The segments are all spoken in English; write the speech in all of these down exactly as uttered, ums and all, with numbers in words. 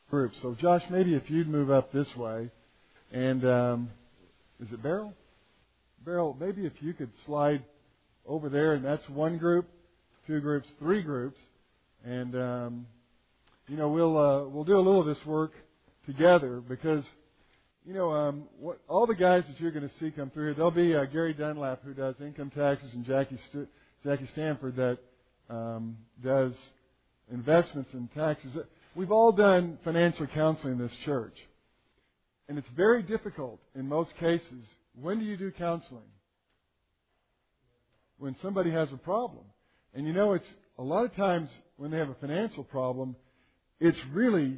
group. So, Josh, maybe if you'd move up this way, and um, is it Beryl? Beryl, maybe if you could slide over there, and that's one group, two groups, three groups, and um, you know we'll uh, we'll do a little of this work together because you know um, what, all the guys that you're going to see come through here. There'll be uh, Gary Dunlap who does income taxes, and Jackie St- Jackie Stanford that um, does investments and taxes. We've all done financial counseling in this church. And it's very difficult in most cases. When do you do counseling? When somebody has a problem. And you know, it's a lot of times when they have a financial problem, it's really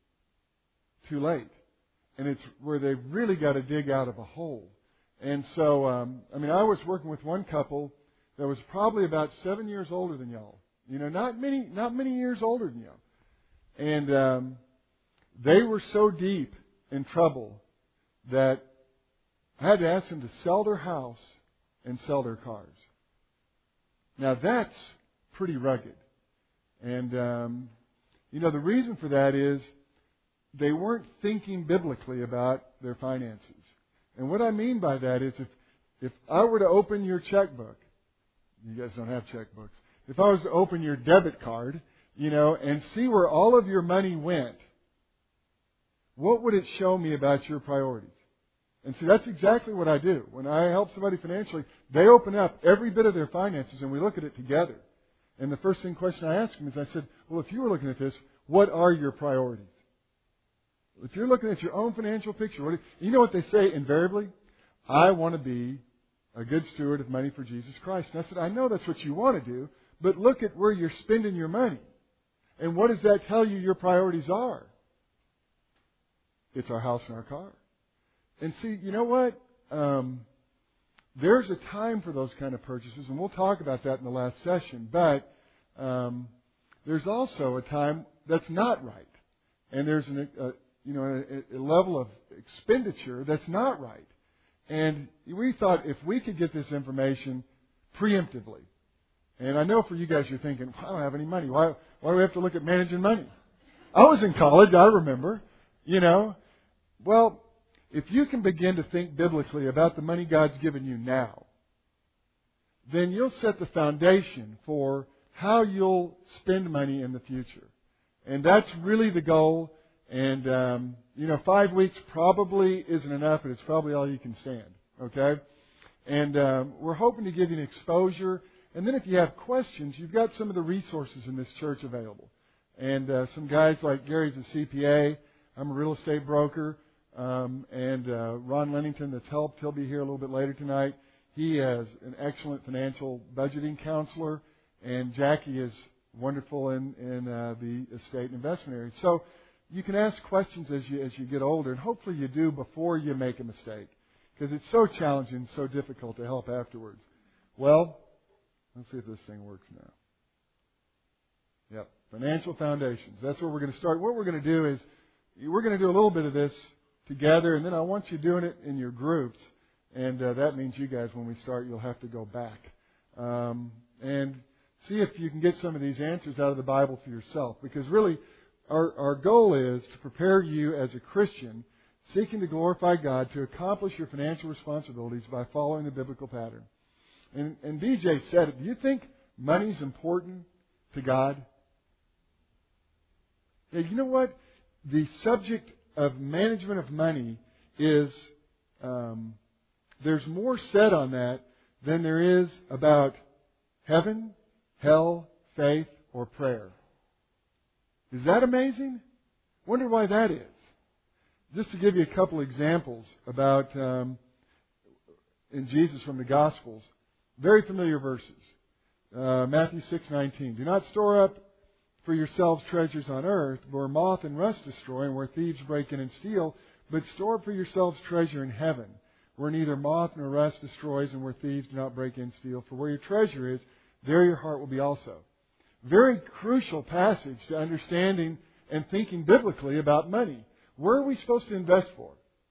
too late. And it's where they've really got to dig out of a hole. And so, um, I mean, I was working with one couple that was probably about seven years older than y'all. You know, not many, not many years older than y'all. And um, they were so deep in trouble that I had to ask them to sell their house and sell their cars. Now that's pretty rugged. And, um, you know, the reason for that is they weren't thinking biblically about their finances. And what I mean by that is if, if I were to open your checkbook, you guys don't have checkbooks, if I was to open your debit card, you know, and see where all of your money went, what would it show me about your priorities? And see, that's exactly what I do. When I help somebody financially, they open up every bit of their finances and we look at it together. And the first thing question I ask them is I said, well, if you were looking at this, what are your priorities? If you're looking at your own financial picture, what do you, you know what they say invariably? I want to be a good steward of money for Jesus Christ. And I said, I know that's what you want to do, but look at where you're spending your money. And what does that tell you your priorities are? It's our house and our car. And see, you know what? Um, there's a time for those kind of purchases, and we'll talk about that in the last session. But um, there's also a time that's not right. And there's an, a, you know, a, a level of expenditure that's not right. And we thought if we could get this information preemptively, and I know for you guys you're thinking, well, I don't have any money. Why, why do we have to look at managing money? I was in college, I remember. You know, well, if you can begin to think biblically about the money God's given you now, then you'll set the foundation for how you'll spend money in the future. And that's really the goal. And, um, you know, five weeks probably isn't enough, but it's probably all you can stand. Okay? And um, we're hoping to give you an exposure. And then if you have questions, you've got some of the resources in this church available. And uh, some guys like Gary's a C P A. I'm a real estate broker. Um, and uh, Ron Lennington that's helped. He'll be here a little bit later tonight. He is an excellent financial budgeting counselor. And Jackie is wonderful in, in uh, the estate and investment area. So you can ask questions as you, as you get older. And hopefully you do before you make a mistake. Because it's so challenging, so difficult to help afterwards. Well, let's see if this thing works now. Yep, financial foundations. That's where we're going to start. What we're going to do is we're going to do a little bit of this together, and then I want you doing it in your groups. And uh, that means you guys, when we start, you'll have to go back. Um, and see if you can get some of these answers out of the Bible for yourself. Because really, our, our goal is to prepare you as a Christian seeking to glorify God to accomplish your financial responsibilities by following the biblical pattern. And, and B J said it. Do you think money's important to God? Yeah, you know what? The subject of management of money is, um, there's more said on that than there is about heaven, hell, faith, or prayer. Is that amazing? Wonder why that is. Just to give you a couple examples about um, in Jesus from the Gospels, very familiar verses. Uh, Matthew six nineteen. Do not store up for yourselves treasures on earth, where moth and rust destroy, and where thieves break in and steal, but store up for yourselves treasure in heaven, where neither moth nor rust destroys, and where thieves do not break in and steal. For where your treasure is, there your heart will be also. Very crucial passage to understanding and thinking biblically about money. Where are we supposed to invest for?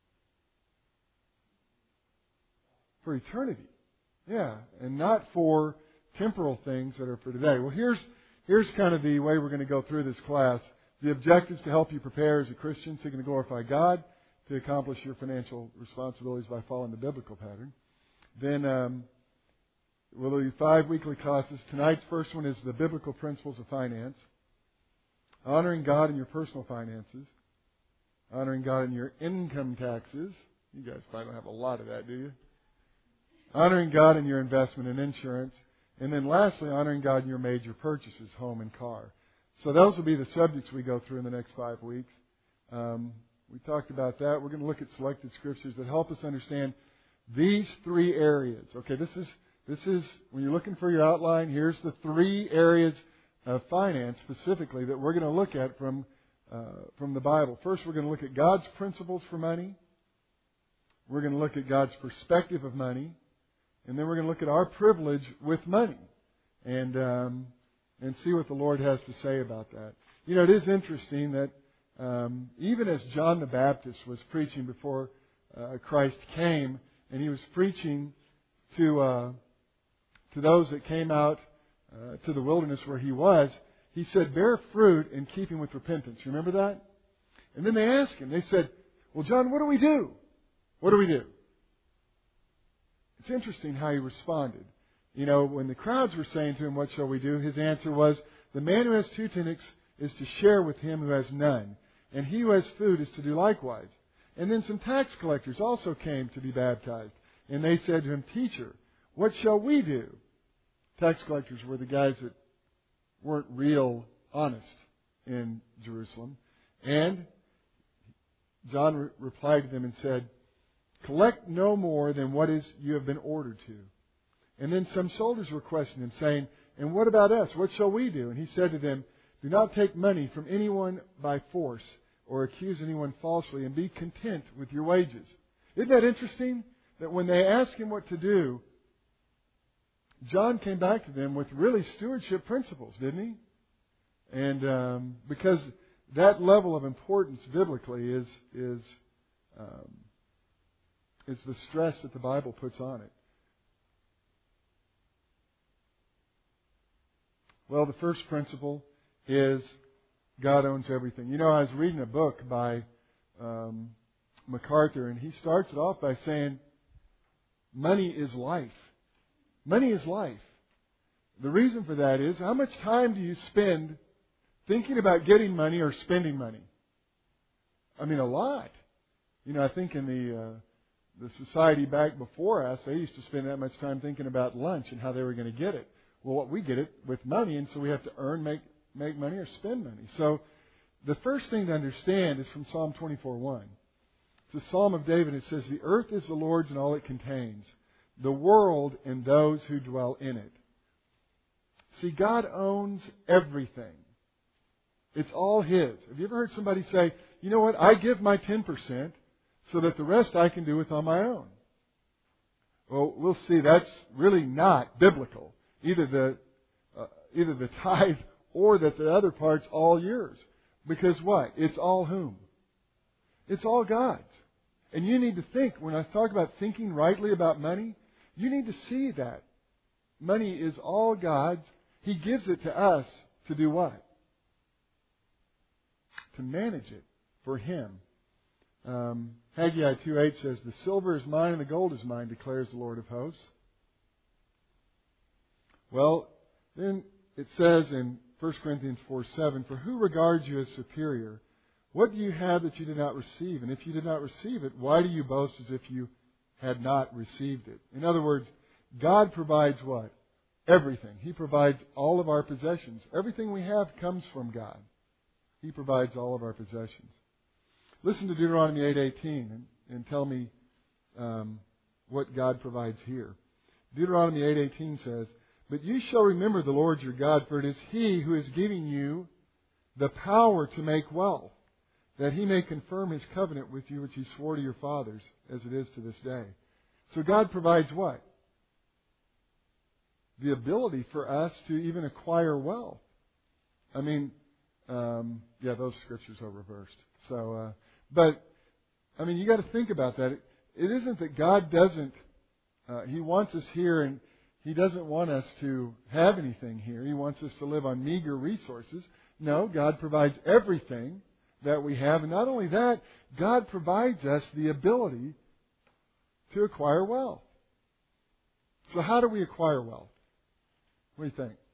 For eternity. Yeah, and not for temporal things that are for today. Well, here's here's kind of the way we're going to go through this class. The objectives to help you prepare as a Christian seeking to glorify God, to accomplish your financial responsibilities by following the biblical pattern. Then um, we'll do five weekly classes. Tonight's first one is the biblical principles of finance. Honoring God in your personal finances. Honoring God in your income taxes. You guys probably don't have a lot of that, do you? Honoring God in your investment and insurance. And then lastly, honoring God in your major purchases, home and car. So those will be the subjects we go through in the next five weeks. Um, we talked about that. We're going to look at selected scriptures that help us understand these three areas. Okay, this is this is when you're looking for your outline, here's the three areas of finance specifically that we're going to look at from uh, from the Bible. First, we're going to look at God's principles for money. We're going to look at God's perspective of money. And then we're going to look at our privilege with money and um, and see what the Lord has to say about that. You know, it is interesting that um, even as John the Baptist was preaching before uh, Christ came, and he was preaching to uh, to those that came out uh, to the wilderness where he was, he said, bear fruit in keeping with repentance. You remember that? And then they asked him, they said, well, John, what do we do? What do we do? It's interesting how he responded. You know, when the crowds were saying to him, what shall we do? His answer was, the man who has two tunics is to share with him who has none. And he who has food is to do likewise. And then some tax collectors also came to be baptized. And they said to him, Teacher, what shall we do? Tax collectors were the guys that weren't real honest in Jerusalem. And John re- replied to them and said, collect no more than what is you have been ordered to. And then some soldiers were questioning him, saying, and what about us? What shall we do? And he said to them, do not take money from anyone by force or accuse anyone falsely, and be content with your wages. Isn't that interesting? That when they asked him what to do, John came back to them with really stewardship principles, didn't he? And um, because that level of importance biblically is is um, is the stress that the Bible puts on it. Well, the first principle is God owns everything. You know, I was reading a book by um, MacArthur, and he starts it off by saying, money is life. Money is life. The reason for that is, how much time do you spend thinking about getting money or spending money? I mean, a lot. You know, I think in the uh, the society back before us, they used to spend that much time thinking about lunch and how they were going to get it. Well, what we get it with money, and so we have to earn, make make money, or spend money. So the first thing to understand is from Psalm twenty-four one. It's a Psalm of David. It says, the earth is the Lord's and all it contains, the world and those who dwell in it. See, God owns everything. It's all His. Have you ever heard somebody say, you know what, I give my ten percent so that the rest I can do with on my own? Well, we'll see that's really not biblical. Either the uh, either the tithe or that the other part's all yours. Because what? It's all whom? It's all God's. And you need to think, when I talk about thinking rightly about money, you need to see that. Money is all God's. He gives it to us to do what? To manage it for Him. Um, Haggai two eight says, the silver is mine and the gold is mine, declares the Lord of hosts. Well, then it says in First Corinthians four seven, for who regards you as superior? What do you have that you did not receive? And if you did not receive it, why do you boast as if you had not received it? In other words, God provides what? Everything. He provides all of our possessions. Everything we have comes from God. He provides all of our possessions. Listen to Deuteronomy eight eighteen and, and tell me um, what God provides here. Deuteronomy eight eighteen says, but you shall remember the Lord your God, for it is He who is giving you the power to make wealth, that He may confirm His covenant with you, which He swore to your fathers, as it is to this day. So God provides what? The ability for us to even acquire wealth. I mean, um, yeah, those scriptures are reversed. So, uh, but, I mean, you got to think about that. It, it isn't that God doesn't, uh, He wants us here, and He doesn't want us to have anything here. He wants us to live on meager resources. No, God provides everything that we have. And not only that, God provides us the ability to acquire wealth. So how do we acquire wealth? What do you think?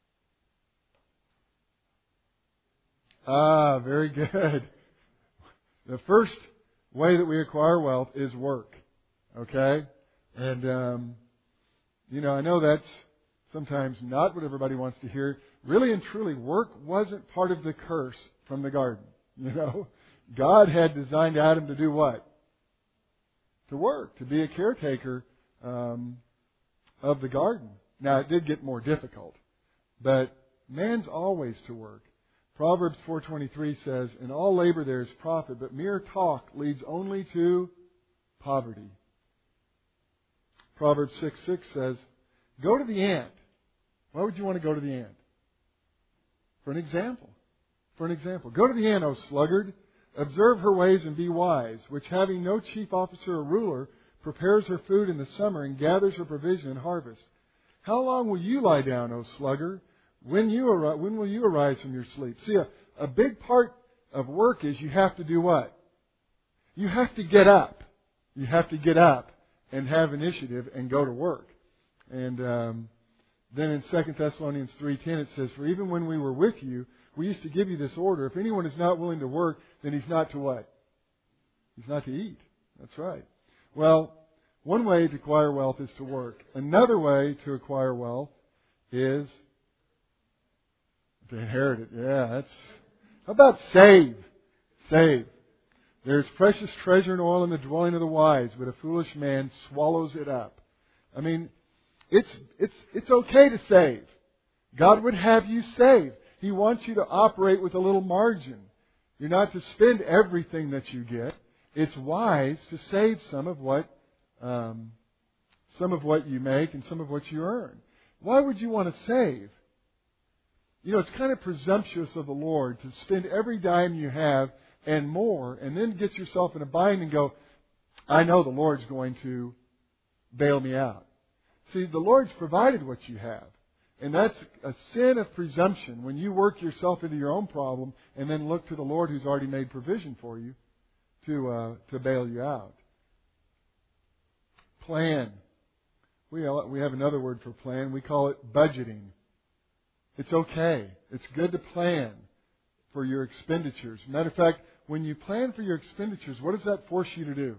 Ah, very good. The first way that we acquire wealth is work. Okay? And, um, you know, I know that's sometimes not what everybody wants to hear. Really and truly, work wasn't part of the curse from the garden. You know? God had designed Adam to do what? To work, to be a caretaker um, of the garden. Now, it did get more difficult, but man's always to work. Proverbs four twenty-three says, "In all labor there is profit, but mere talk leads only to poverty." Proverbs six six says, "Go to the ant." Why would you want to go to the ant? For an example. For an example. "Go to the ant, O sluggard. Observe her ways and be wise, which having no chief officer or ruler, prepares her food in the summer and gathers her provision in harvest. How long will you lie down, O sluggard? When you ar- when will you arise from your sleep?" See, a, a big part of work is you have to do what? You have to get up. You have to get up and have initiative and go to work. And um, then in Second Thessalonians three ten it says, "For even when we were with you, we used to give you this order. If anyone is not willing to work, then he's not to what? He's not to eat." That's right. Well, one way to acquire wealth is to work. Another way to acquire wealth is to inherit it. Yeah, that's... How about save? Save. "There's precious treasure and oil in the dwelling of the wise, but a foolish man swallows it up." I mean, it's it's it's okay to save. God would have you save. He wants you to operate with a little margin. You're not to spend everything that you get. It's wise to save some of what um, some of what you make and some of what you earn. Why would you want to save? You know, it's kind of presumptuous of the Lord to spend every dime you have and more, and then get yourself in a bind and go, "I know the Lord's going to bail me out." See, the Lord's provided what you have. And that's a sin of presumption when you work yourself into your own problem and then look to the Lord who's already made provision for you to uh, to bail you out. Plan. We we have another word for plan. We call it budgeting. It's okay. It's good to plan for your expenditures. Matter of fact, when you plan for your expenditures, what does that force you to do?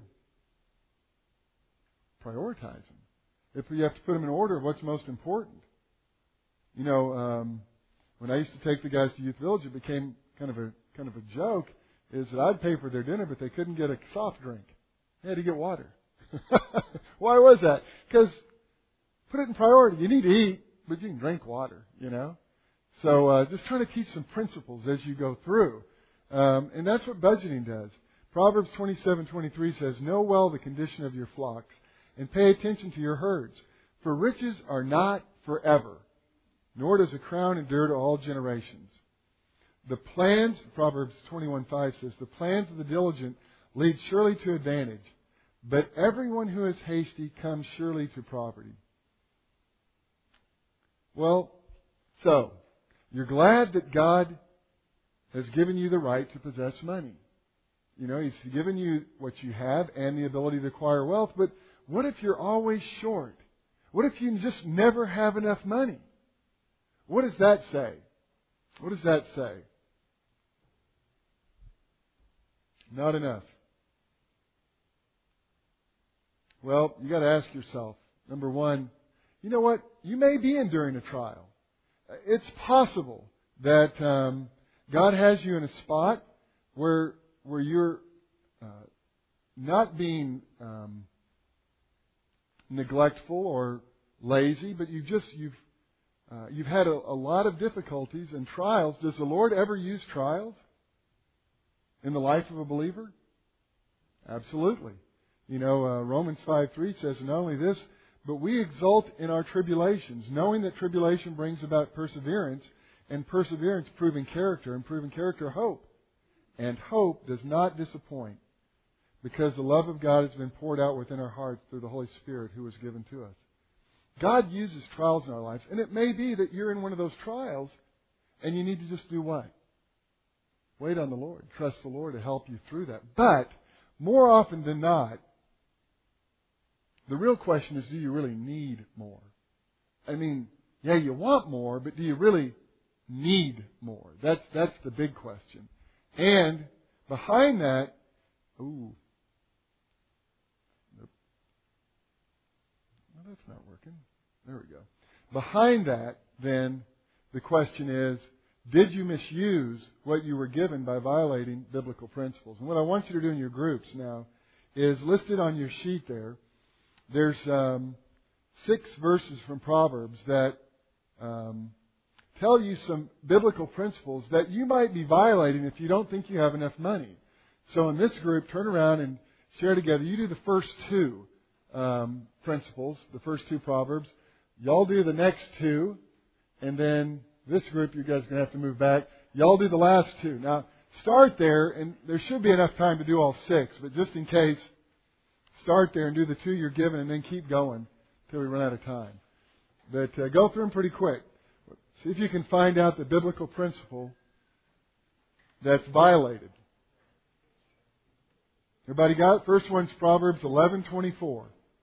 Prioritize them. If you have to put them in order of what's most important. You know, um, when I used to take the guys to Youth Village, it became kind of a kind of a joke. Is that I'd pay for their dinner, but they couldn't get a soft drink. They had to get water. Why was that? Because put it in priority. You need to eat, but you can drink water. You know. So uh, just trying to teach some principles as you go through, um, and that's what budgeting does. Proverbs twenty-seven twenty-three says, "Know well the condition of your flocks, and pay attention to your herds, for riches are not forever, nor does a crown endure to all generations." The plans, Proverbs twenty-one five says, "The plans of the diligent lead surely to advantage, but everyone who is hasty comes surely to poverty." Well, so, you're glad that God has given you the right to possess money. You know, He's given you what you have and the ability to acquire wealth, but what if you're always short? What if you just never have enough money? What does that say? What does that say? Not enough. Well, you got to ask yourself, number one, you know what? You may be enduring a trial. It's possible that um, God has you in a spot where where you're uh, not being um, neglectful or lazy, but you just you've uh, you've had a, a lot of difficulties and trials. Does the Lord ever use trials in the life of a believer? Absolutely. You know, uh, Romans five three says, "Not only this, but we exult in our tribulations, knowing that tribulation brings about perseverance, and perseverance proving character, and proving character hope. And hope does not disappoint, because the love of God has been poured out within our hearts through the Holy Spirit who was given to us." God uses trials in our lives, and it may be that you're in one of those trials, and you need to just do what? wait on the Lord. Trust the Lord to help you through that. But more often than not, the real question is, do you really need more? I mean, yeah, you want more, but do you really need more? That's that's the big question. And behind that, ooh, nope. Well, that's not working. There we go. Behind that, then, the question is, did you misuse what you were given by violating biblical principles? And what I want you to do in your groups now is listed on your sheet there. There's um, six verses from Proverbs that um, tell you some biblical principles that you might be violating if you don't think you have enough money. So in this group, turn around and share together. You do the first two um, principles, the first two Proverbs. Y'all do the next two. And then this group, you guys are going to have to move back. Y'all do the last two. Now, start there, and there should be enough time to do all six. But just in case, start there and do the two you're given, and then keep going until we run out of time. But uh, go through them pretty quick. See if you can find out the biblical principle that's violated. Everybody got it? First one's Proverbs eleven twenty-four.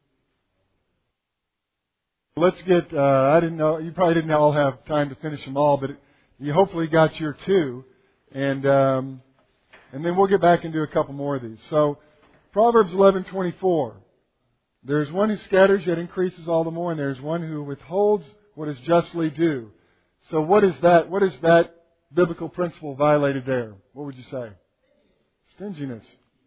Let's get, uh, I didn't know, you probably didn't all have time to finish them all, but it, you hopefully got your two. And, um, and then we'll get back and do a couple more of these. So, Proverbs eleven twenty-four. There's one who scatters yet increases all the more, and there's one who withholds what is justly due. So what is that? What is that biblical principle violated there? What would you say? Stinginess.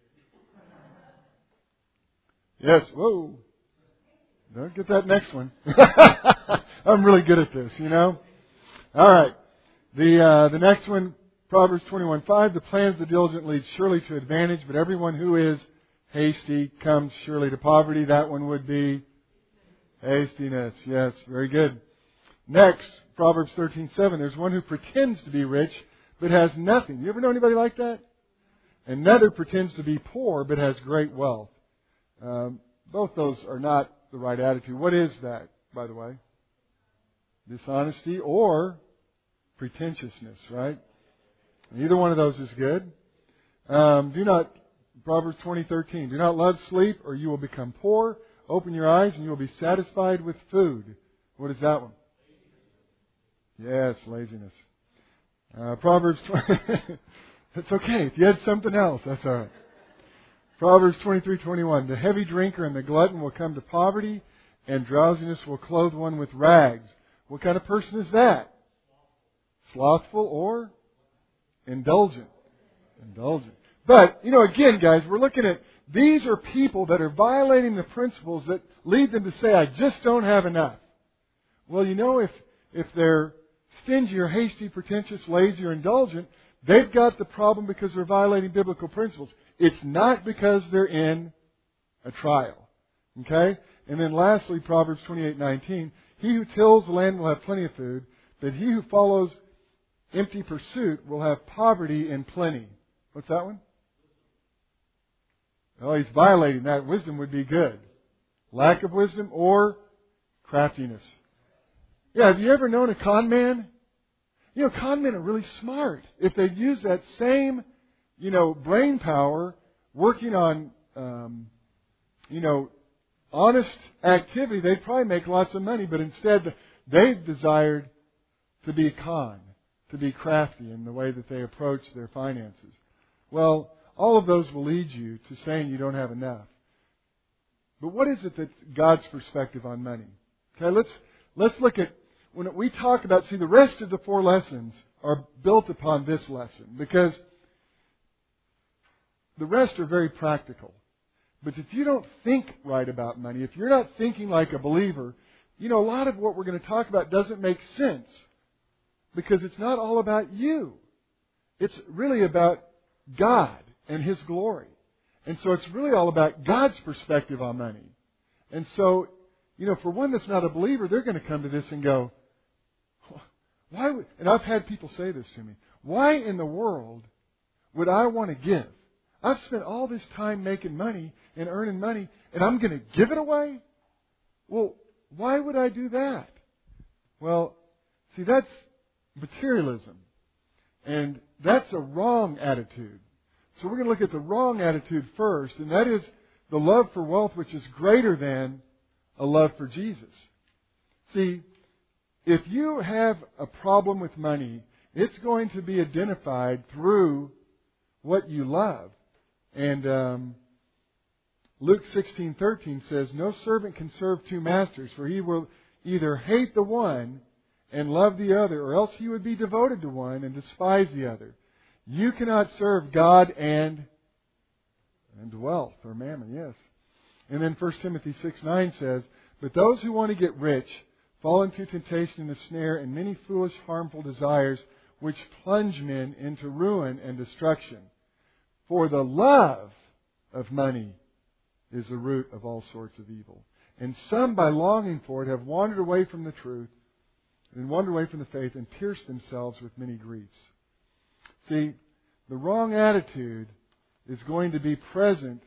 Yes. Whoa. Don't get that next one. I'm really good at this, you know. All right. The uh, the next one, Proverbs twenty-one five. The plans of the diligent lead surely to advantage, but everyone who is hasty comes surely to poverty. That one would be hastiness. Yes, very good. Next, Proverbs thirteen seven. There's one who pretends to be rich, but has nothing. You ever know anybody like that? Another pretends to be poor, but has great wealth. Um, both those are not the right attitude. What is that, by the way? Dishonesty or pretentiousness, right? Neither one of those is good. Um, do not, Proverbs twenty thirteen, do not love sleep or you will become poor. Open your eyes and you will be satisfied with food. What is that one? Yes, laziness. Uh, Proverbs twenty, it's okay. If you had something else, that's all right. Proverbs twenty-three twenty-one. The heavy drinker and the glutton will come to poverty, and drowsiness will clothe one with rags. What kind of person is that? Slothful or indulgent? Indulgent. But, you know, again, guys, we're looking at, these are people that are violating the principles that lead them to say, I just don't have enough. Well, you know, if, if they're stingy or hasty, pretentious, lazy, or indulgent, they've got the problem because they're violating biblical principles. It's not because they're in a trial. Okay? And then lastly, Proverbs twenty-eight nineteen. He who tills the land will have plenty of food, but he who follows empty pursuit will have poverty and plenty. What's that one? Oh, he's violating that. Wisdom would be good. Lack of wisdom or craftiness. Yeah, have you ever known a con man? You know, con men are really smart. If they use that same, you know, brain power working on, um, you know, honest activity, they'd probably make lots of money. But instead, they've desired to be con, to be crafty in the way that they approach their finances. Well, all of those will lead you to saying you don't have enough. But what is it that's God's perspective on money? Okay, let's let's look at, when we talk about, see, the rest of the four lessons are built upon this lesson, because the rest are very practical. But if you don't think right about money, if you're not thinking like a believer, you know, a lot of what we're going to talk about doesn't make sense, because it's not all about you. It's really about God and His glory. And so it's really all about God's perspective on money. And so, you know, for one that's not a believer, they're going to come to this and go, why would, and I've had people say this to me, why in the world would I want to give? I've spent all this time making money and earning money, and I'm going to give it away? Well, why would I do that? Well, see, that's materialism. And that's a wrong attitude. So we're going to look at the wrong attitude first, and that is the love for wealth, which is greater than a love for Jesus. See, if you have a problem with money, it's going to be identified through what you love. And um, Luke sixteen thirteen says, "No servant can serve two masters, for he will either hate the one and love the other, or else he would be devoted to one and despise the other. You cannot serve God and and wealth," or mammon, yes. And then First Timothy six nine says, "But those who want to get rich fall into temptation and a snare and many foolish, harmful desires, which plunge men into ruin and destruction. For the love of money is the root of all sorts of evil. And some, by longing for it, have wandered away from the truth and wandered away from the faith and pierced themselves with many griefs." See, the wrong attitude is going to be present,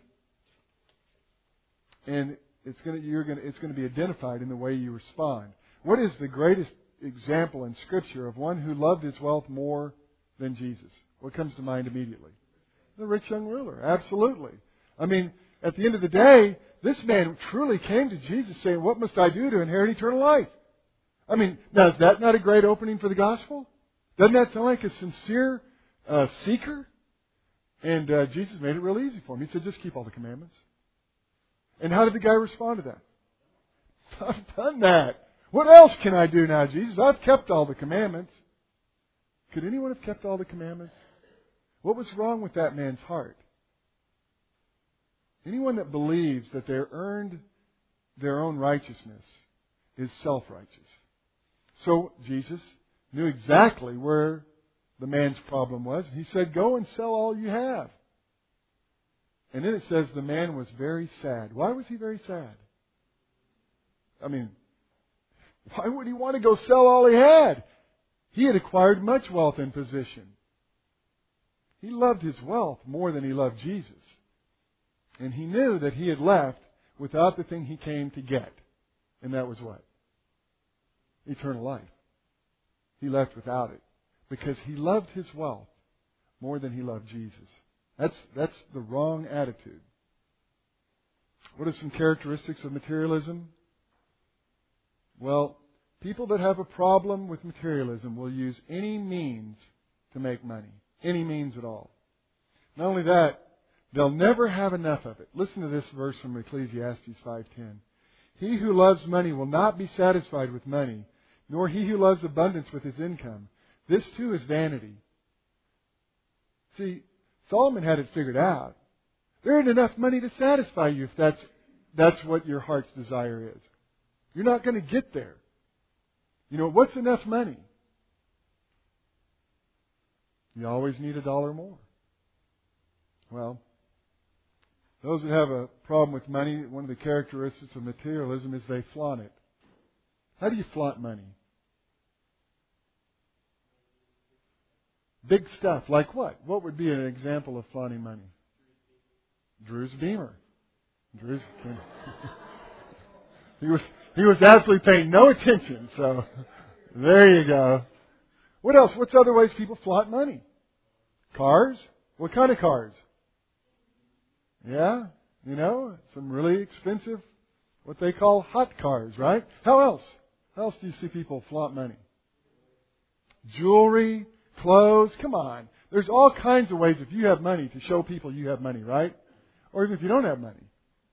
and it's going to, you're going to, it's going to be identified in the way you respond. What is the greatest example in Scripture of one who loved his wealth more than Jesus? What comes to mind immediately? The rich young ruler. Absolutely. I mean, at the end of the day, this man truly came to Jesus saying, "What must I do to inherit eternal life?" I mean, now is that not a great opening for the gospel? Doesn't that sound like a sincere uh, seeker? And uh, Jesus made it real easy for him. He said, "Just keep all the commandments." And how did the guy respond to that? "I've done that. What else can I do now, Jesus? I've kept all the commandments." Could anyone have kept all the commandments? What was wrong with that man's heart? Anyone that believes that they earned their own righteousness is self-righteous. So Jesus knew exactly where the man's problem was. He said, "Go and sell all you have." And then it says the man was very sad. Why was he very sad? I mean, why would he want to go sell all he had? He had acquired much wealth and position. He loved his wealth more than he loved Jesus. And he knew that he had left without the thing he came to get. And that was what? Eternal life. He left without it. Because he loved his wealth more than he loved Jesus. That's, that's the wrong attitude. What are some characteristics of materialism? Well, people that have a problem with materialism will use any means to make money. Any means at all. Not only that, they'll never have enough of it. Listen to this verse from Ecclesiastes five ten. "He who loves money will not be satisfied with money, nor he who loves abundance with his income. This too is vanity." See, Solomon had it figured out. There isn't enough money to satisfy you if that's, that's what your heart's desire is. You're not going to get there. You know, what's enough money? You always need a dollar more. Well, those that have a problem with money, one of the characteristics of materialism is they flaunt it. How do you flaunt money? Big stuff. Like what? What would be an example of flaunting money? Drew's Beamer. Drew's he was he was absolutely paying no attention. So there you go. What else? What's other ways people flaunt money? Cars? What kind of cars? Yeah, you know, some really expensive, what they call hot cars, right? How else? How else do you see people flaunt money? Jewelry, clothes, come on. There's all kinds of ways if you have money to show people you have money, right? Or even if you don't have money.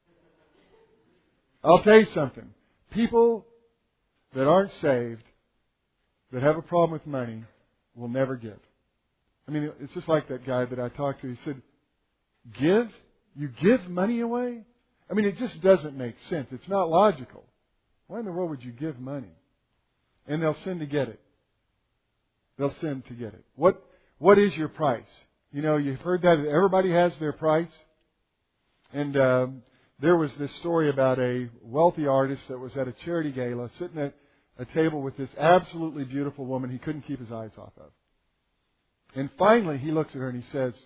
I'll tell you something. People that aren't saved, that have a problem with money, will never give. I mean, it's just like that guy that I talked to. He said, "Give? You give money away?" I mean, it just doesn't make sense. It's not logical. Why in the world would you give money? And they'll sin to get it. They'll sin to get it. What What is your price? You know, you've heard that everybody has their price. And um, there was this story about a wealthy artist that was at a charity gala sitting at a table with this absolutely beautiful woman he couldn't keep his eyes off of. And finally, he looks at her and he says,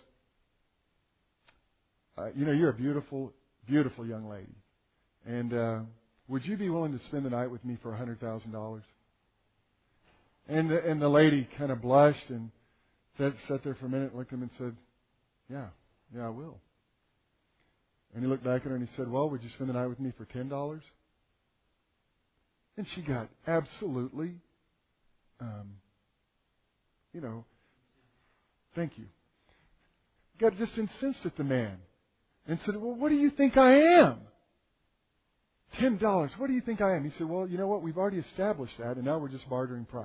uh, you know, you're a beautiful, beautiful young lady. And uh, would you be willing to spend the night with me for one hundred thousand dollars? And the, and the lady kind of blushed and sat, sat there for a minute and looked at him and said, yeah, yeah, I will. And he looked back at her and he said, well, would you spend the night with me for ten dollars? And she got absolutely, um, you know, thank you. Got just incensed at the man and said, well, what do you think I am? ten dollars. What do you think I am? He said, well, you know what? We've already established that, and now we're just bartering price.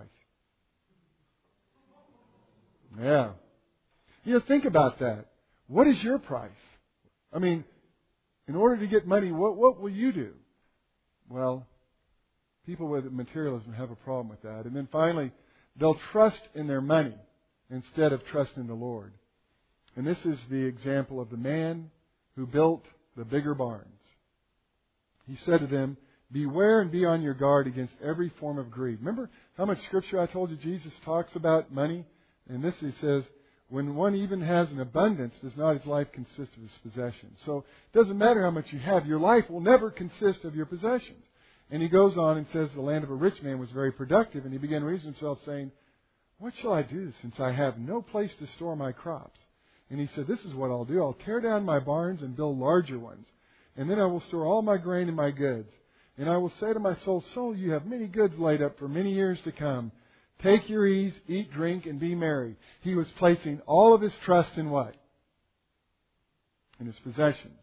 Yeah. You know, think about that. What is your price? I mean, in order to get money, what, what will you do? Well, people with materialism have a problem with that. And then finally, they'll trust in their money instead of trusting in the Lord. And this is the example of the man who built the bigger barns. He said to them, beware and be on your guard against every form of greed. Remember how much scripture I told you Jesus talks about money? And this he says, when one even has an abundance, does not his life consist of his possessions? So it doesn't matter how much you have. Your life will never consist of your possessions. And he goes on and says the land of a rich man was very productive. And he began to reason himself saying, what shall I do since I have no place to store my crops? And he said, this is what I'll do. I'll tear down my barns and build larger ones. And then I will store all my grain and my goods. And I will say to my soul, soul, you have many goods laid up for many years to come. Take your ease, eat, drink, and be merry. He was placing all of his trust in what? In his possessions.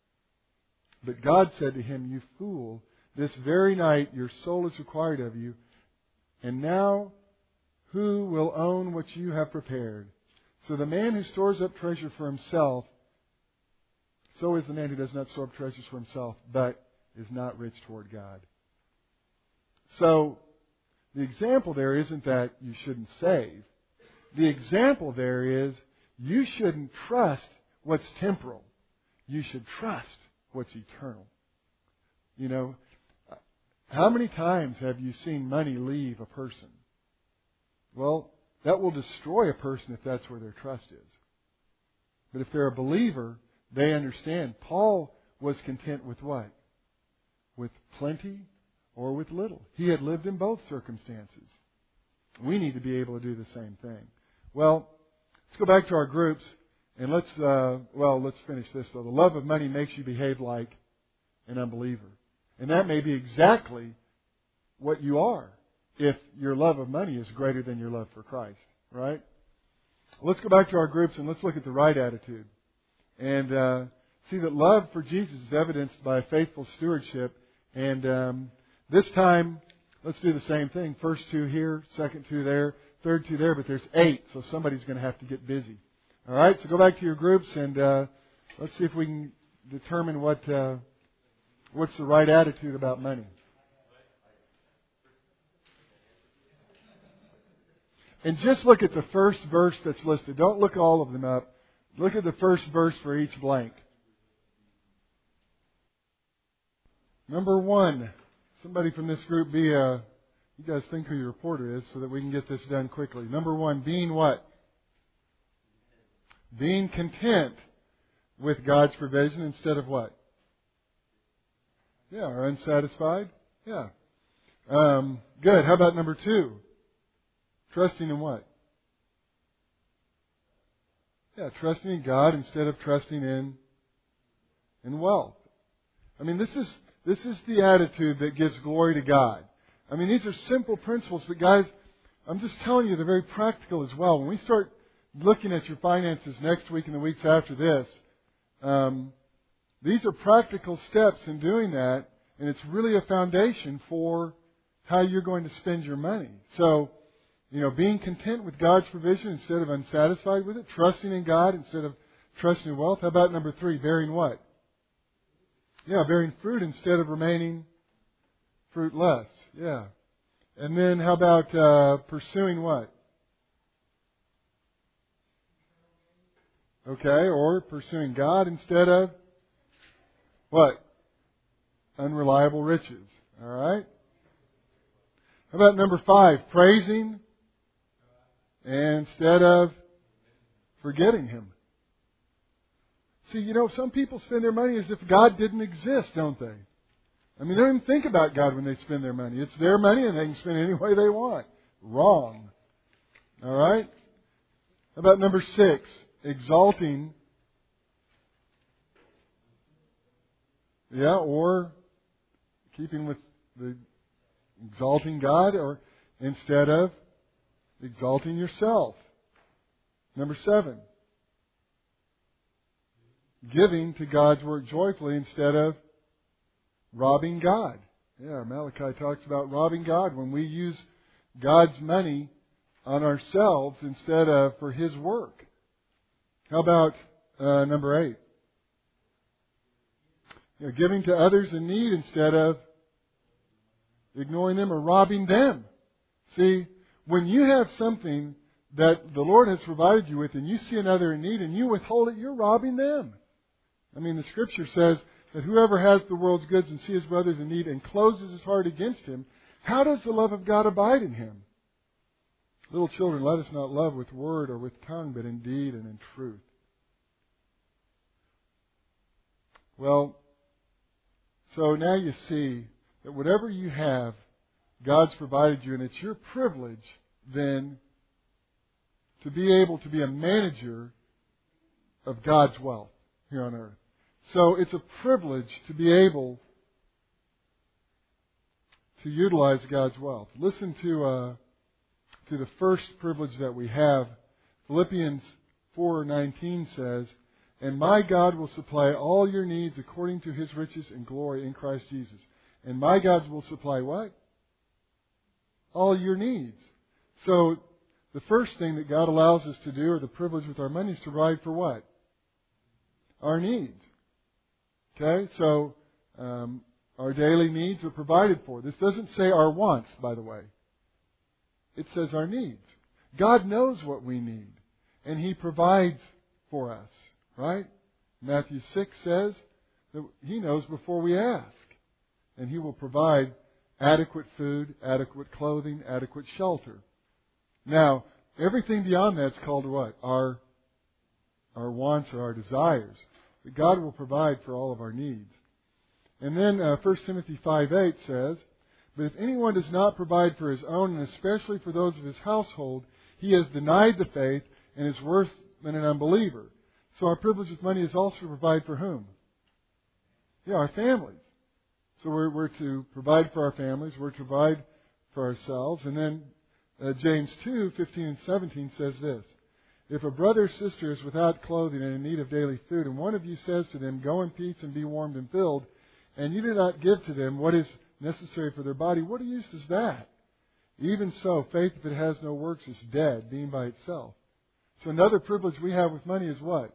But God said to him, you fool, this very night your soul is required of you. And now who will own what you have prepared? So the man who stores up treasure for himself, so is the man who does not store up treasures for himself, but is not rich toward God. So, the example there isn't that you shouldn't save. The example there is you shouldn't trust what's temporal. You should trust what's eternal. You know, how many times have you seen money leave a person? Well, that will destroy a person if that's where their trust is. But if they're a believer, they understand. Paul was content with what? With plenty or with little. He had lived in both circumstances. We need to be able to do the same thing. Well, let's go back to our groups and let's, uh, well, let's finish this though. The love of money makes you behave like an unbeliever. And that may be exactly what you are if your love of money is greater than your love for Christ, right? Let's go back to our groups and let's look at the right attitude. And uh, see that love for Jesus is evidenced by faithful stewardship. And um, this time, let's do the same thing. First two here, second two there, third two there, but there's eight, so somebody's going to have to get busy. All right, so go back to your groups and uh, let's see if we can determine what uh, what's the right attitude about money. And just look at the first verse that's listed. Don't look all of them up. Look at the first verse for each blank. Number one. Somebody from this group be a... You guys think who your reporter is so that we can get this done quickly. Number one, being what? Being content with God's provision instead of what? Yeah, or unsatisfied? Yeah. Um, good. How about number two? Trusting in what? Yeah, trusting in God instead of trusting in in wealth. I mean, this is this is the attitude that gives glory to God. I mean, these are simple principles, but guys, I'm just telling you, they're very practical as well. When we start looking at your finances next week and the weeks after this, um, these are practical steps in doing that, and it's really a foundation for how you're going to spend your money. So, you know, being content with God's provision instead of unsatisfied with it. Trusting in God instead of trusting in wealth. How about number three? Bearing what? Yeah, bearing fruit instead of remaining fruitless. Yeah. And then how about uh, pursuing what? Okay, or pursuing God instead of what? Unreliable riches. All right. How about number five? Praising instead of forgetting Him. See, you know, some people spend their money as if God didn't exist, don't they? I mean, they don't even think about God when they spend their money. It's their money and they can spend it any way they want. Wrong. All right? How about number six? Exalting. Yeah, or keeping with the exalting God, or instead of exalting yourself. Number seven. Giving to God's work joyfully instead of robbing God. Yeah, Malachi talks about robbing God when we use God's money on ourselves instead of for His work. How about uh, number eight? You know, giving to others in need instead of ignoring them or robbing them. See, when you have something that the Lord has provided you with and you see another in need and you withhold it, you're robbing them. I mean, the Scripture says that whoever has the world's goods and sees his brothers in need and closes his heart against him, how does the love of God abide in him? Little children, let us not love with word or with tongue, but in deed and in truth. Well, so now you see that whatever you have, God's provided you, and it's your privilege then to be able to be a manager of God's wealth here on earth. So it's a privilege to be able to utilize God's wealth. Listen to uh, to the first privilege that we have. Philippians four nineteen says, "And my God will supply all your needs according to His riches and glory in Christ Jesus." And my God will supply what? All your needs. So the first thing that God allows us to do, or the privilege with our money, is to provide for what? Our needs. Okay, so um, our daily needs are provided for. This doesn't say our wants, by the way. It says our needs. God knows what we need, and He provides for us, right? Matthew six says that He knows before we ask, and He will provide adequate food, adequate clothing, adequate shelter. Now, everything beyond that is called what? Our, our wants or our desires. But God will provide for all of our needs. And then uh, First Timothy five eight says, "But if anyone does not provide for his own, and especially for those of his household, he has denied the faith and is worse than an unbeliever." So our privilege with money is also to provide for whom? Yeah, our families. So we're, we're to provide for our families. We're to provide for ourselves. And then uh, James two fifteen and seventeen says this, "If a brother or sister is without clothing and in need of daily food, and one of you says to them, 'Go in peace and be warmed and filled,' and you do not give to them what is necessary for their body, what use is that? Even so, faith, if it has no works, is dead, being by itself." So another privilege we have with money is what?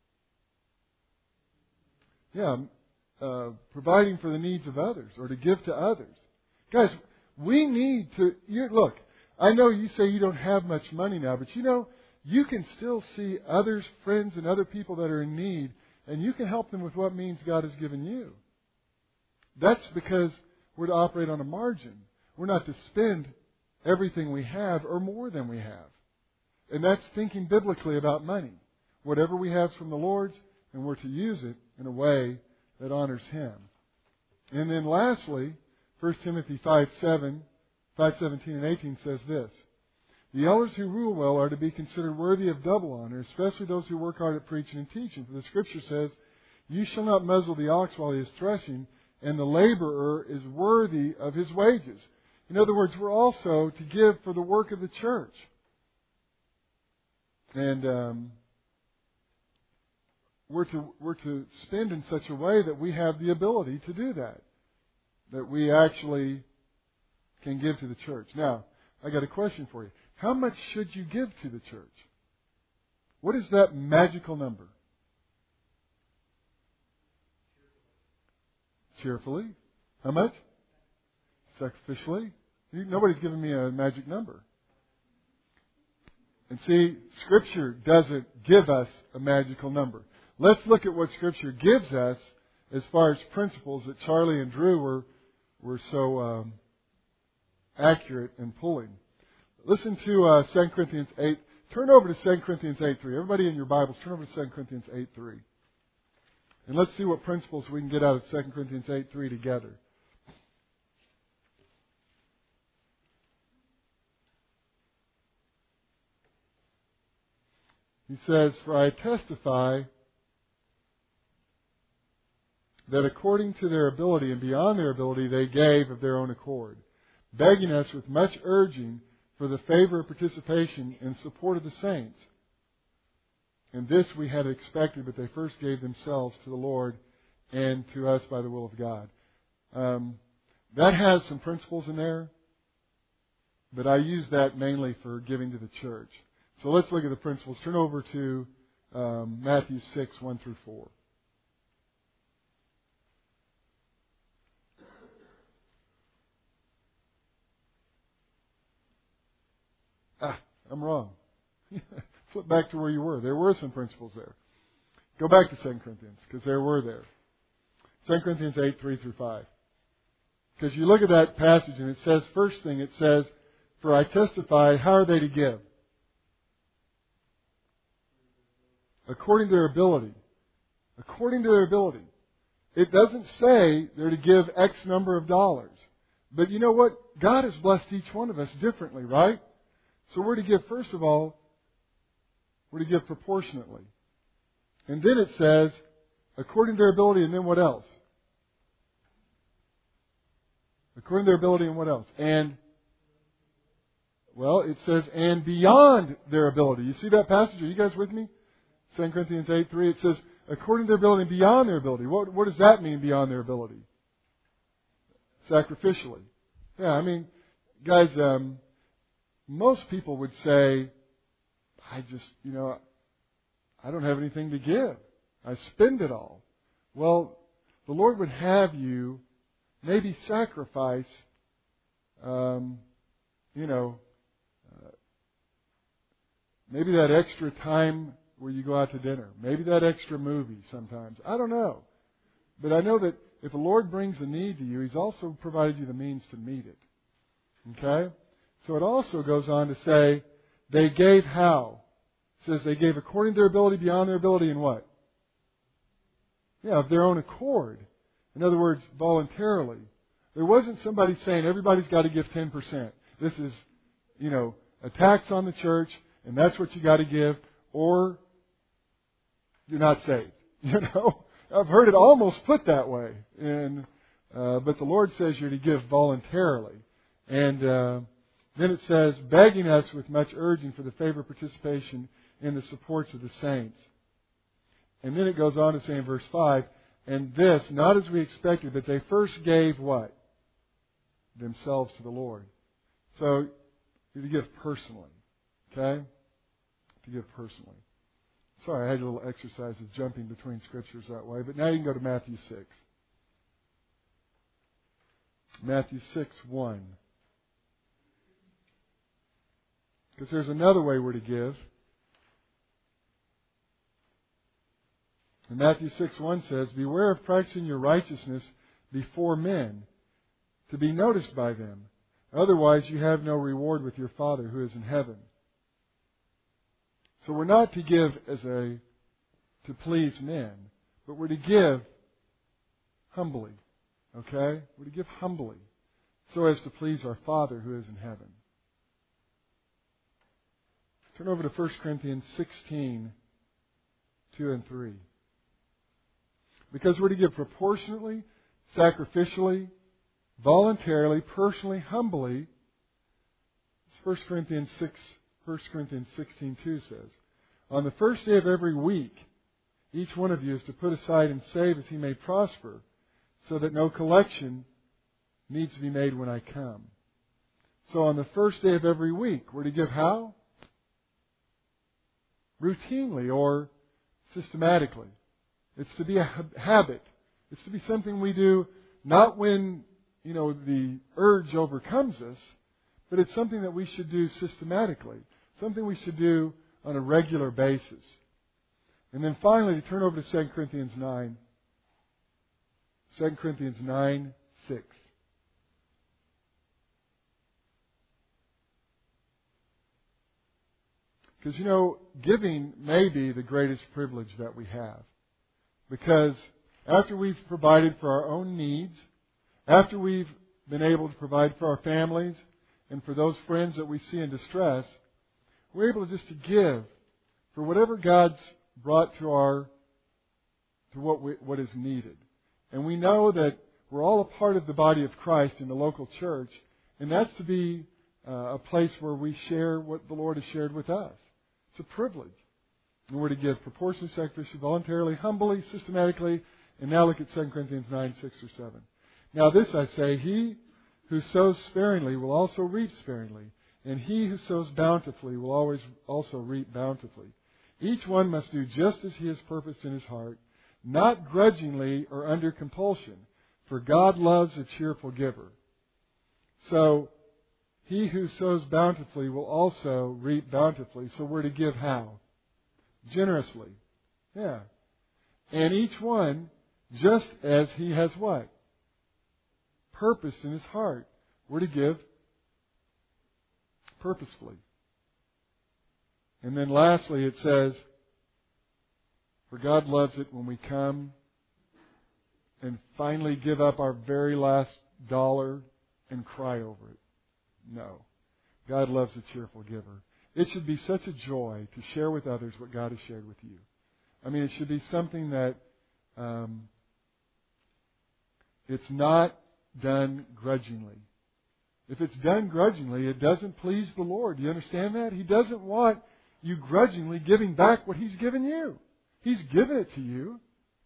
Yeah, uh, providing for the needs of others, or to give to others. Guys, we need to, you, look, I know you say you don't have much money now, but you know, you can still see others, friends, and other people that are in need, and you can help them with what means God has given you. That's because we're to operate on a margin. We're not to spend everything we have or more than we have. And that's thinking biblically about money. Whatever we have is from the Lord's, and we're to use it in a way that honors Him. And then lastly, First Timothy five seven, five seventeen and eighteen says this, "The elders who rule well are to be considered worthy of double honor, especially those who work hard at preaching and teaching. For the Scripture says, 'You shall not muzzle the ox while he is threshing, and the laborer is worthy of his wages.'" In other words, we're also to give for the work of the church. And um, we're to we're to spend in such a way that we have the ability to do that. That we actually can give to the church. Now, I got a question for you. How much should you give to the church? What is that magical number? Cheerfully. How much? Sacrificially. Nobody's given me a magic number. And see, Scripture doesn't give us a magical number. Let's look at what Scripture gives us as far as principles that Charlie and Drew were, were so um, accurate in pulling. Listen to uh, Second Corinthians eight. Turn over to Second Corinthians eight three. Everybody in your Bibles, turn over to Second Corinthians eight three. And let's see what principles we can get out of Second Corinthians eight three together. He says, "For I testify that according to their ability and beyond their ability they gave of their own accord, begging us with much urging for the favor of participation in support of the saints. And this we had expected, but they first gave themselves to the Lord and to us by the will of God." Um, that has some principles in there, but I use that mainly for giving to the church. So let's look at the principles. Turn over to um, Matthew six, one through four. Ah, I'm wrong. Flip back to where you were. There were some principles there. Go back to Second Corinthians, because there were there. Second Corinthians eight, three through five. Because you look at that passage and it says, first thing it says, "For I testify," how are they to give? According to their ability. According to their ability. It doesn't say they're to give X number of dollars. But you know what? God has blessed each one of us differently, right? So we're to give, first of all, we're to give proportionately. And then it says, according to their ability, and then what else? According to their ability and what else? And, well, it says, and beyond their ability. You see that passage? Are you guys with me? Second Corinthians eight, three. It says, according to their ability and beyond their ability. What, what does that mean, beyond their ability? Sacrificially. Yeah, I mean, guys, um, most people would say, I just, you know, I don't have anything to give. I spend it all. Well, the Lord would have you maybe sacrifice, um, you know, uh, maybe that extra time where you go out to dinner. Maybe that extra movie sometimes. I don't know. But I know that if the Lord brings a need to you, He's also provided you the means to meet it. Okay? So it also goes on to say, they gave how? It says they gave according to their ability, beyond their ability, and what? Yeah, of their own accord. In other words, voluntarily. There wasn't somebody saying everybody's got to give ten percent. This is, you know, a tax on the church, and that's what you got to give, or you're not saved. You know, I've heard it almost put that way. And uh, but the Lord says you're to give voluntarily, and uh, then it says, begging us with much urging for the favor of participation in the supports of the saints. And then it goes on to say in verse five, and this, not as we expected, but they first gave what? Themselves to the Lord. So, you're to give personally. Okay? To give personally. Sorry, I had a little exercise of jumping between scriptures that way, but now you can go to Matthew six. Matthew six, one. Because there's another way we're to give. And Matthew six, one says, beware of practicing your righteousness before men, to be noticed by them. Otherwise you have no reward with your Father who is in heaven. So we're not to give as a to please men, but we're to give humbly. Okay? We're to give humbly, so as to please our Father who is in heaven. Turn over to First Corinthians sixteen, two and three. Because we're to give proportionately, sacrificially, voluntarily, personally, humbly. It's First Corinthians six, First Corinthians sixteen, two says, on the first day of every week, each one of you is to put aside and save as he may prosper, so that no collection needs to be made when I come. So on the first day of every week, we're to give how? Routinely or systematically. It's to be a habit. It's to be something we do not when, you know, the urge overcomes us, but it's something that we should do systematically. Something we should do on a regular basis. And then finally, to turn over to Second Corinthians nine. Second Corinthians nine, six. Because, you know, giving may be the greatest privilege that we have. Because after we've provided for our own needs, after we've been able to provide for our families and for those friends that we see in distress, we're able just to give for whatever God's brought to our to what we, what is needed. And we know that we're all a part of the body of Christ in the local church, and that's to be uh, a place where we share what the Lord has shared with us. It's a privilege. And we're to give proportionally, sacrificially, voluntarily, humbly, systematically. And now look at Second Corinthians nine, six or seven. Now this I say, he who sows sparingly will also reap sparingly, and he who sows bountifully will always also reap bountifully. Each one must do just as he has purposed in his heart, not grudgingly or under compulsion, for God loves a cheerful giver. So, he who sows bountifully will also reap bountifully. So we're to give how? Generously. Yeah. And each one, just as he has what? Purposed in his heart. We're to give purposefully. And then lastly it says, for God loves it when we come and finally give up our very last dollar and cry over it. No. God loves a cheerful giver. It should be such a joy to share with others what God has shared with you. I mean, it should be something that um, it's not done grudgingly. If it's done grudgingly, it doesn't please the Lord. Do you understand that? He doesn't want you grudgingly giving back what He's given you. He's given it to you.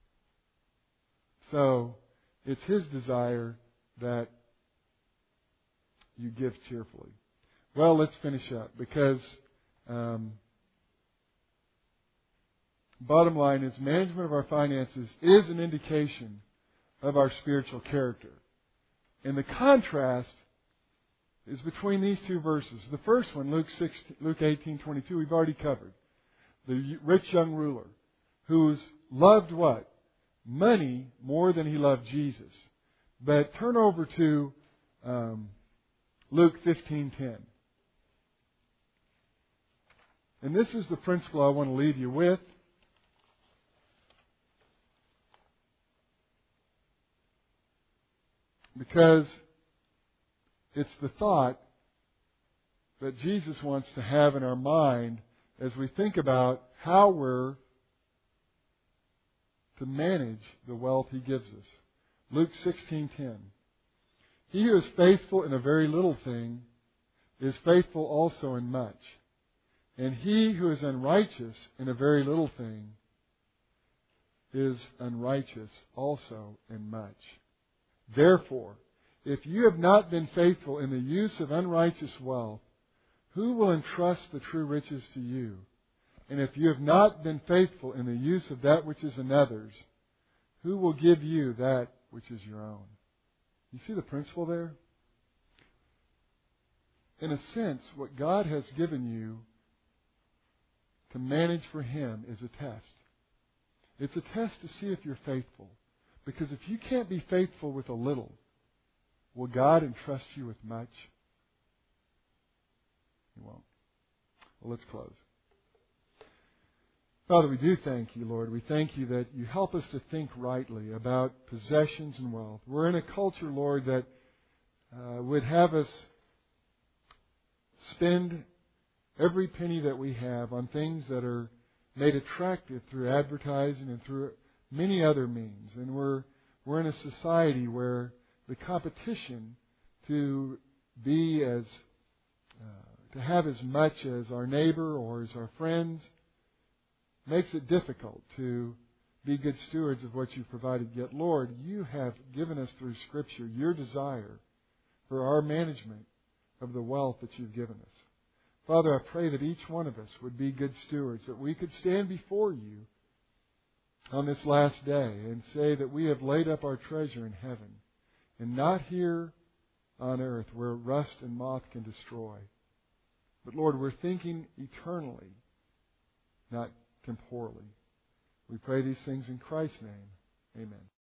So, it's His desire that you give cheerfully. Well, let's finish up because um, bottom line is management of our finances is an indication of our spiritual character. And the contrast is between these two verses. The first one, Luke sixteen, Luke eighteen twenty-two, we've already covered. The rich young ruler who's loved what? Money more than he loved Jesus. But turn over to um, Luke fifteen ten. And this is the principle I want to leave you with. Because it's the thought that Jesus wants to have in our mind as we think about how we're to manage the wealth He gives us. Luke sixteen ten. He who is faithful in a very little thing is faithful also in much. And he who is unrighteous in a very little thing is unrighteous also in much. Therefore, if you have not been faithful in the use of unrighteous wealth, who will entrust the true riches to you? And if you have not been faithful in the use of that which is another's, who will give you that which is your own? You see the principle there? In a sense, what God has given you to manage for Him is a test. It's a test to see if you're faithful. Because if you can't be faithful with a little, will God entrust you with much? He won't. Well, let's close. Father, we do thank You, Lord. We thank You that You help us to think rightly about possessions and wealth. We're in a culture, Lord, that uh, would have us spend every penny that we have on things that are made attractive through advertising and through many other means. And we're we're in a society where the competition to be as uh, to have as much as our neighbor or as our friends makes it difficult to be good stewards of what You've provided. Yet, Lord, You have given us through Scripture Your desire for our management of the wealth that You've given us. Father, I pray that each one of us would be good stewards, that we could stand before You on this last day and say that we have laid up our treasure in heaven and not here on earth where rust and moth can destroy. But Lord, we're thinking eternally, not temporally. We pray these things in Christ's name. Amen.